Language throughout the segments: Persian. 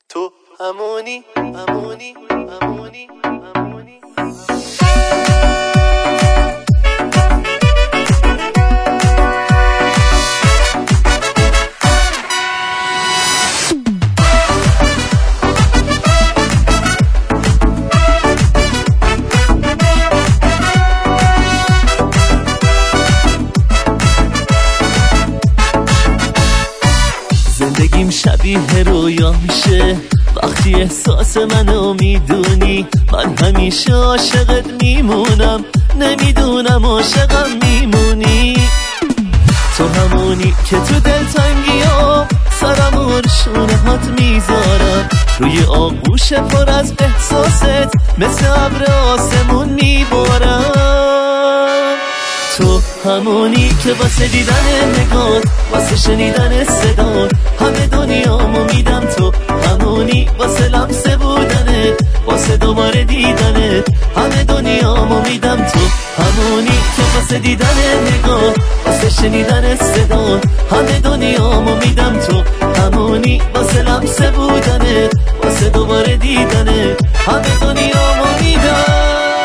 تو همونی همونی همونی همونی. زندگیم شبیه رویا میشه وقتی احساس منو میدونی. من همیشه عاشقت میمونم، نمیدونم عاشقم میمونی. تو همونی که تو دلتنگیام سرمون شونه هات میذارم، روی آغوش پر از احساست مثل ابر آسمون میبارم. تو همونی که واسه دیدن نگات، واسه شنیدن صدات همه دنیامو میدم. تو همونی واسه لمس بودنت، واسه دوباره دیدنت همه دنیامو میدم. تو همونی که واسه دیدن نگات، واسه شنیدن صدات همه دنیامو میدم. تو همونی واسه لمس بودنت، واسه دوباره دیدنت همه دنیامو میدم.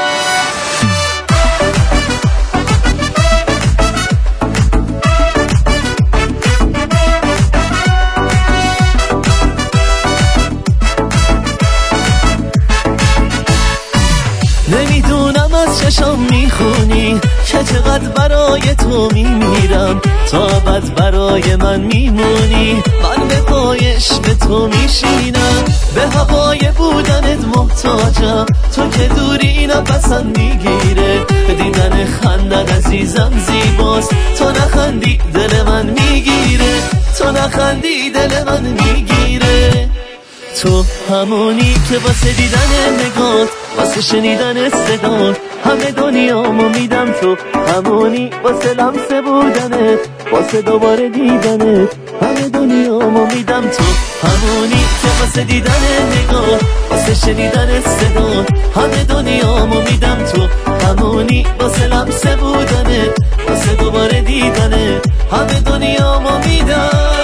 نمیدونم از چشم میخونی که چقدر برای تو میمیرم، تا ابد برای من میمونی. من به پایش به تو میشینم، به هوای بودنت محتاجم. تو که دوری اینا پسند میگیره، دیدن خندت عزیزم زیباست. تو نخندی دل من میگیره، تو نخندی دل من میگیره. تو همونی که واسه دیدن نگات، واسه شنیدن صدات همه دنیامو میدم. تو همونی واسه لمس بودنت، واسه دوباره دیدنت همه دنیامو میدم. تو همونی که واسه دیدن نگات، واسه شنیدن صدات همه دنیامو میدم. تو همونی واسه لمس بودنت، واسه دوباره دیدنت همه دنیامو میدم.